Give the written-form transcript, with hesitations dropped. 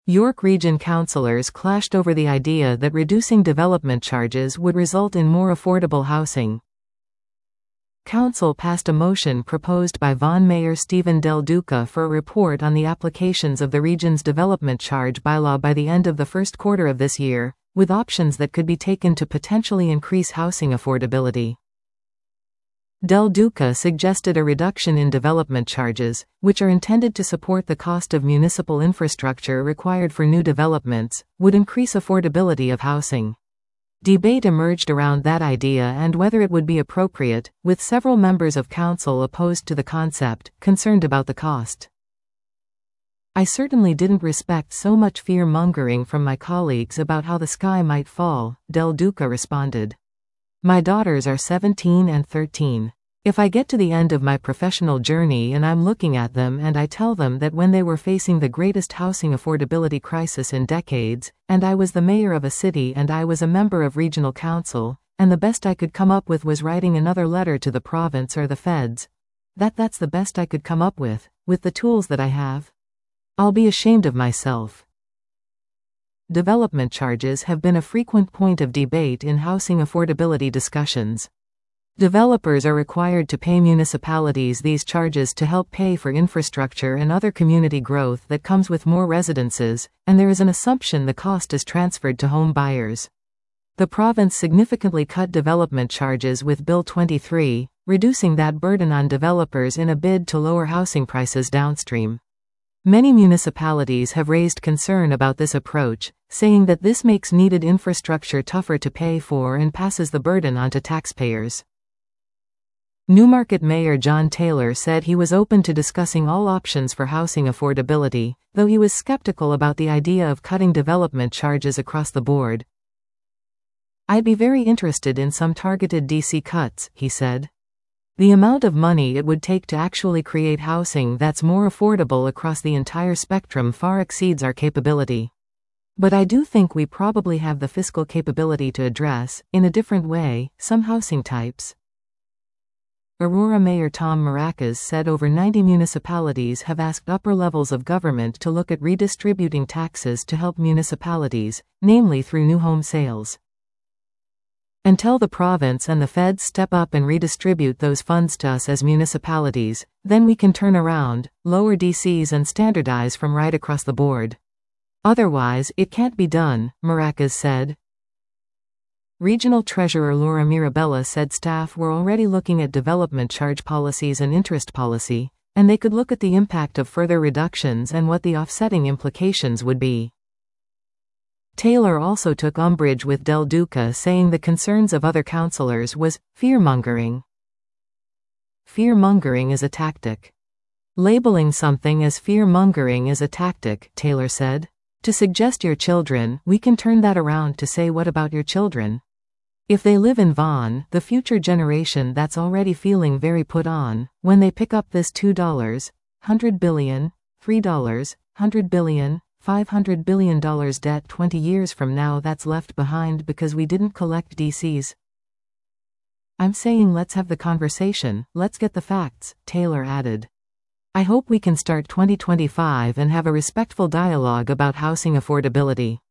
York Region councillors clashed over the idea that reducing development charges would result in more affordable housing. Council passed a motion proposed by Vaughan Mayor Stephen Del Duca for a report on the applications of the region's development charge bylaw by the end of the first quarter of this year, with options that could be taken to potentially increase housing affordability. Del Duca suggested a reduction in development charges, which are intended to support the cost of municipal infrastructure required for new developments, would increase affordability of housing. Debate emerged around that idea and whether it would be appropriate, with several members of council opposed to the concept, concerned about the cost. I certainly didn't respect so much fear-mongering from my colleagues about how the sky might fall, Del Duca responded. My daughters are 17 and 13. If I get to the end of my professional journey and I'm looking at them and I tell them that when they were facing the greatest housing affordability crisis in decades, and I was the mayor of a city and I was a member of regional council, and the best I could come up with was writing another letter to the province or the feds, that's the best I could come up with the tools that I have, I'll be ashamed of myself. Development charges have been a frequent point of debate in housing affordability discussions. Developers are required to pay municipalities these charges to help pay for infrastructure and other community growth that comes with more residences, and there is an assumption the cost is transferred to home buyers. The province significantly cut development charges with Bill 23, reducing that burden on developers in a bid to lower housing prices downstream. Many municipalities have raised concern about this approach, saying that this makes needed infrastructure tougher to pay for and passes the burden onto taxpayers. Newmarket Mayor John Taylor said he was open to discussing all options for housing affordability, though he was skeptical about the idea of cutting development charges across the board. I'd be very interested in some targeted DC cuts, he said. The amount of money it would take to actually create housing that's more affordable across the entire spectrum far exceeds our capability. But I do think we probably have the fiscal capability to address, in a different way, some housing types. Aurora Mayor Tom Maracas said over 90 municipalities have asked upper levels of government to look at redistributing taxes to help municipalities, namely through new home sales. Until the province and the feds step up and redistribute those funds to us as municipalities, then we can turn around, lower DCs and standardize from right across the board. Otherwise, it can't be done, Maracas said. Regional Treasurer Laura Mirabella said staff were already looking at development charge policies and interest policy, and they could look at the impact of further reductions and what the offsetting implications would be. Taylor also took umbrage with Del Duca saying the concerns of other councillors was fear-mongering. Fear-mongering is a tactic. Labeling something as fear-mongering is a tactic, Taylor said. To suggest your children, we can turn that around to say what about your children? If they live in Vaughan, the future generation that's already feeling very put on, when they pick up this $2, $100 billion, $3, $100 billion, $500 billion debt 20 years from now that's left behind because we didn't collect DCs. I'm saying let's have the conversation, let's get the facts, Taylor added. I hope we can start 2025 and have a respectful dialogue about housing affordability.